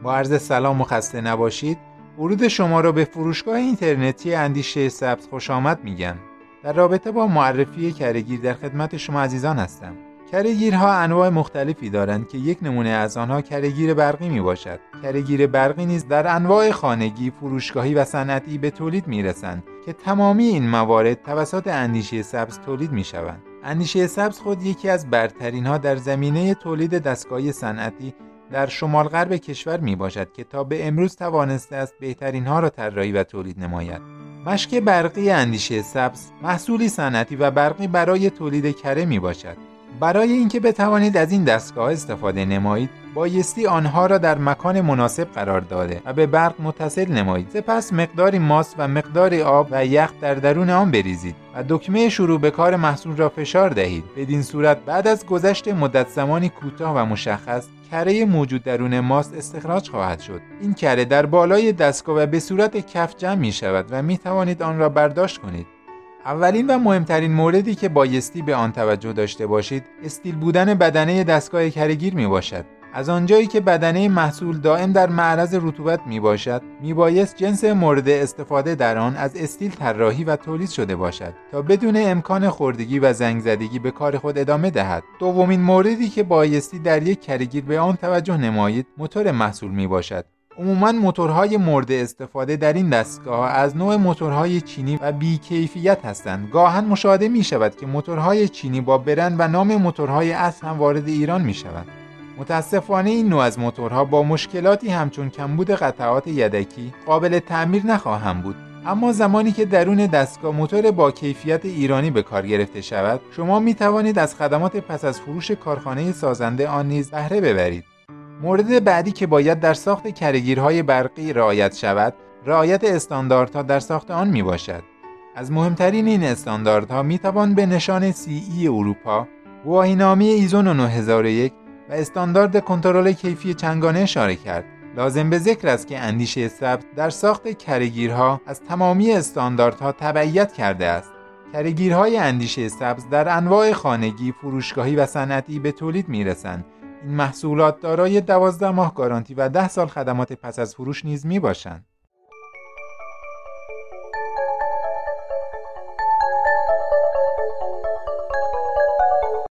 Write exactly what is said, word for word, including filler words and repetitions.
با عرض سلام و خسته نباشید. ورود شما را به فروشگاه اینترنتی اندیشه سبز خوش آمد میگن. در رابطه با معرفی کره‌گیر در خدمت شما عزیزان هستم. کره‌گیرها انواع مختلفی دارند که یک نمونه از آنها کره‌گیر برقی می باشد. کره‌گیر برقی نیز در انواع خانگی، فروشگاهی و صنعتی به تولید میرسند که تمامی این موارد توسط اندیشه سبز تولید میشوند. اندیشه سبز خود یکی از برترین ها در زمینه تولید دستگاهی صنعتی در شمال غرب کشور می باشد که تا به امروز توانسته است بهترین ها را طراحی و تولید نماید. مشک برقی اندیشه سبز محصولی صنعتی و برقی برای تولید کره می باشد. برای اینکه بتوانید از این دستگاه استفاده نمایید، بایستی آنها را در مکان مناسب قرار داده و به برق متصل نمایید. سپس مقداری ماست و مقداری آب و یخ در درون آن بریزید و دکمه شروع به کار محصول را فشار دهید. بدین صورت بعد از گذشت مدت زمانی کوتاه و مشخص، کره موجود درون ماست استخراج خواهد شد. این کره در بالای دستگاه و به صورت کف جمع می شود و می توانید آن را برداشت کنید. اولین و مهمترین موردی که بایستی به آن توجه داشته باشید، استیل بودن بدنه دستگاه کره‌گیر می باشد. از آنجایی که بدنه محصول دائم در معرض رطوبت می باشد، می بایست جنس مورد استفاده در آن از استیل طراحی و تولید شده باشد تا بدون امکان خوردگی و زنگ زدگی به کار خود ادامه دهد. دومین موردی که بایستی در یک کره‌گیر به آن توجه نمایید، موتور محصول می باشد. عموماً موتورهای مورد استفاده در این دستگاه از نوع موتورهای چینی و بی‌کیفیت هستند. گاهن مشاهده می شود که موتورهای چینی با برند و نام موتورهای اصل هم وارد ایران می شود. متاسفانه این نوع از موتورها با مشکلاتی همچون کمبود قطعات یدکی قابل تعمیر نخواهند بود. اما زمانی که درون دستگاه موتور با کیفیت ایرانی به کار گرفته شود، شما می توانید از خدمات پس از فروش کارخانه سازنده آن نیز بهره ببرید. مورد بعدی که باید در ساخت کره‌گیرهای برقی رعایت شود، رعایت استانداردها در ساخت آن می باشد. از مهمترین این استانداردها می توان به نشان سی ای اروپا، گواهینامه ایزو نه هزار و یک و استاندارد کنترل کیفی چنگانه اشاره کرد. لازم به ذکر است که اندیشه سبز در ساخت کره‌گیرها از تمامی استانداردها تبعیت کرده است. کره‌گیرهای اندیشه سبز در انواع خانگی، فروشگاهی و صنعتی به تولید می رسند. این محصولات دارای دوازده ماه گارانتی و ده سال خدمات پس از فروش نیز می باشند.